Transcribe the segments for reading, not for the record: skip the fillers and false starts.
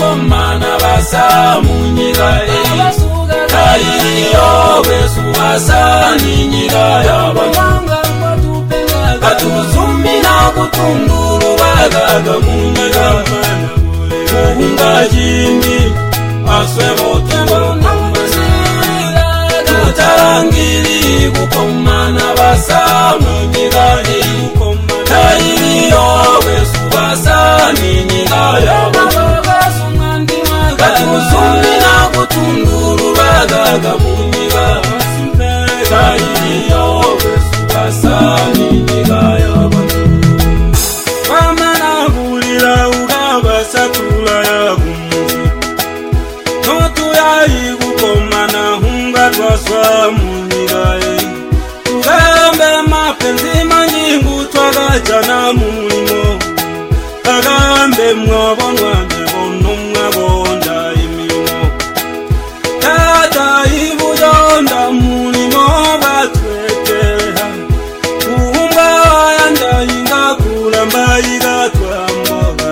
kukomana basa munyiga Kairiyo besu basa ninyiga y'abantu Katuzumina kutunduru bagaga munyiga Kuhunga jindi aswebo tubona Tutarangiri kukomana basa munyiga Kairiyo besu basa ninyiga y'abantu Katuzumina kutunduru bagaga munyiga Kairiyo besu basa ninyiga y'abantu Wamana bulira ugabasa tula y'abumuzi Notu yayi kukomana hunga twaswa munyiga Tugambe mapenzi manyingu twagajana mulimo Agambe mwabonwa ngebono mwabonda imilimo Tata ibuyonda mulimo batweteha Kuhumba yanda inga kulamba iga twamboga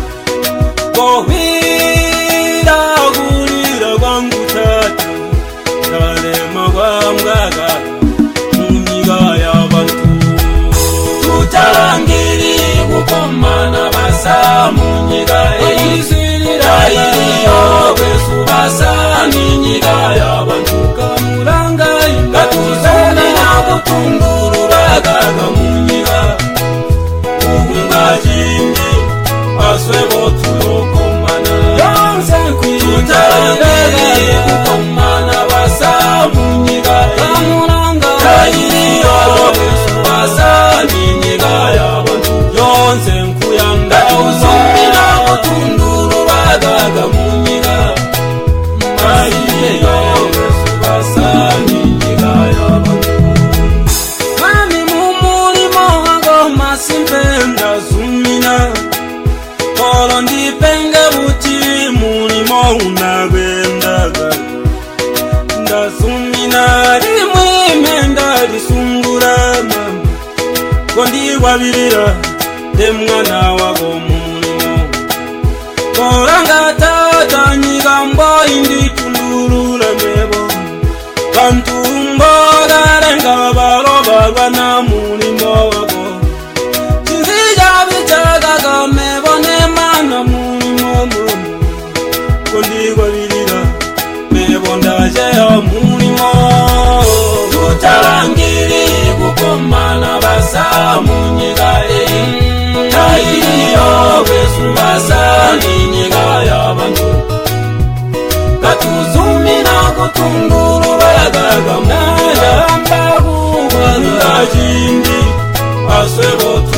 Kohira gulira wangu tata Kalema wamgaga munyiga y'abantu Tutarangiri kukomana basa munyiga Kairiyo besu basa ninyiga y'abantu Kamuranga katuzumina kutunduru bagaga munyiga Kuhunga jindi aswebo tuyokomana Tutarangiri kukomana basa munyiga Kairiyo besu basa ninyiga y'abantu Yonse nkuyanda uzumina kutunduru bagaga munyiga Kairiyo besu basa ninyiga y'abantu Mami mumulimo ngoma simpenda zumina Kolo ndipenge buti mulimo unabendaga Ndazumina limwime ndalisungura mama Kondi wabirira demwana wabo mulimo Koranga tata nyigambo indi tundurula mebo Bantu mbogarenga baroba bana mulimo wabo Sinzija bitaga gamebo nemana mulimo mumu Kondi wabirira mebo ndaje ya mulimo Tutarangiri kukomana basa munyiga Kairiyo besu basa ninyiga y'abantu Katuzumina kutunduru bagaga munyiga Kuhunga jindi aswebo